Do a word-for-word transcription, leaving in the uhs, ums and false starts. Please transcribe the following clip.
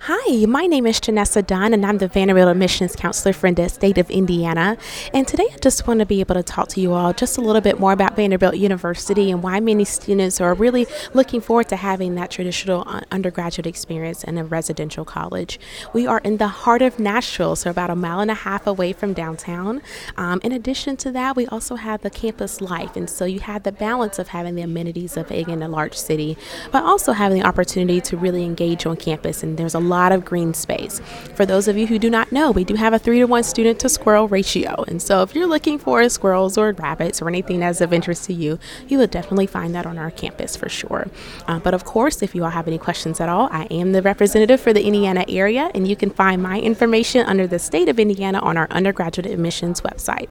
Hi, my name is Janessa Dunn, and I'm the Vanderbilt Admissions Counselor for the state of Indiana. And today I just want to be able to talk to you all just a little bit more about Vanderbilt University and why many students are really looking forward to having that traditional uh, undergraduate experience in a residential college. We are in the heart of Nashville, so about a mile and a half away from downtown. Um, in addition to that, we also have the campus life, and so you have the balance of having the amenities of being in a large city, but also having the opportunity to really engage on campus, and there's a lot of green space. For those of you who do not know, we do have a three to one student to squirrel ratio, and so if you're looking for squirrels or rabbits or anything that's of interest to you, you will definitely find that on our campus for sure. Uh, but of course, if you all have any questions at all, I am the representative for the Indiana area, and you can find my information under the state of Indiana on our undergraduate admissions website.